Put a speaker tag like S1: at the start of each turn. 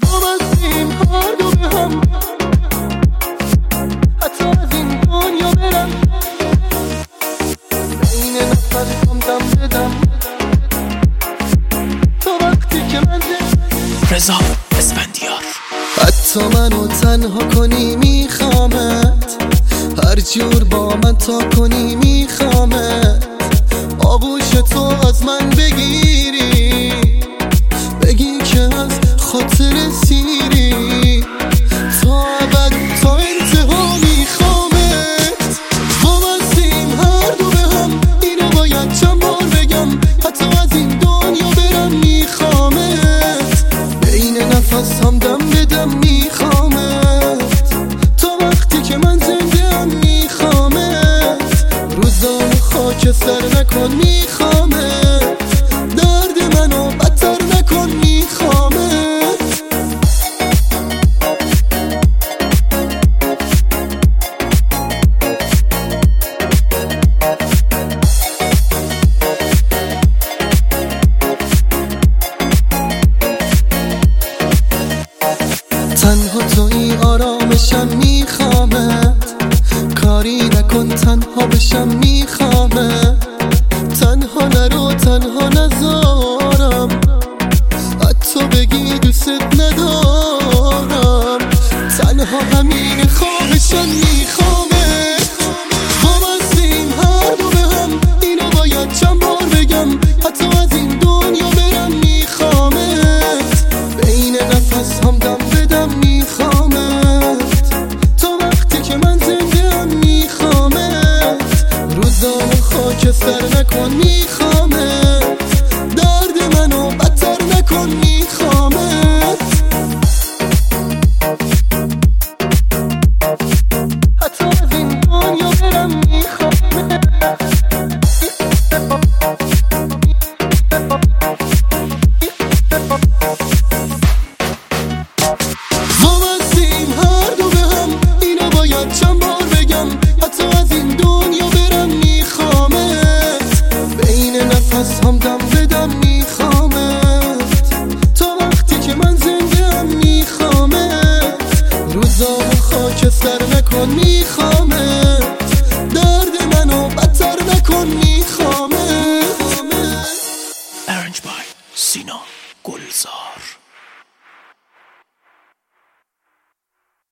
S1: ما بستیم هر دو به هم، حتی از این دنیا برم. بین نفس هم دم بدم تا وقتی که من
S2: رضا اسفندیار.
S1: حتی منو تنها کنی میخوامت، هر جور با من تا کنی میخوامت. آغوش تو از من بگیری، بگی که از خاطر سیری، تا ابد تا انتها میخوامت. ما بستیم هر دو به هم، اینو باید چند بار بگم، حتی از این دنیا برم میخوامت. بین نفس هم دم بدم میخوامت، تا وقتی که من زنده هم میخوامت. روزام خاکستر نکن میخوامت، درد منو بدتر نکن میخوامت. تنها توی آرامشم میخوامت، کاری نکن تنها بشم میخوامت. تنها نرو تنها نذارم، حتی بگی دوست ندارم. تنها همین خوابشم میخوامت. ما بستیم هر دو به هم، اینو باید چند بار بگم، حتی از این دنیا برم میخوامت. بین نفس هم دم بدم میخوامت، تا وقتی که من زنده هم میخوامت. روزامو خاکستر نکن میخوامت، درد منو بدتر نکن میخوامت. حتی از این دنیا برم میخوامت. ما بستیم هر دو به هم، اینو باید چند بار بگم، حتی از این دنیا برم میخوامت. بین نفس هم دم بدم میخوامت، تا وقتی که من زنده هم میخوامت. روزامو خاکستر نکن میخوامت.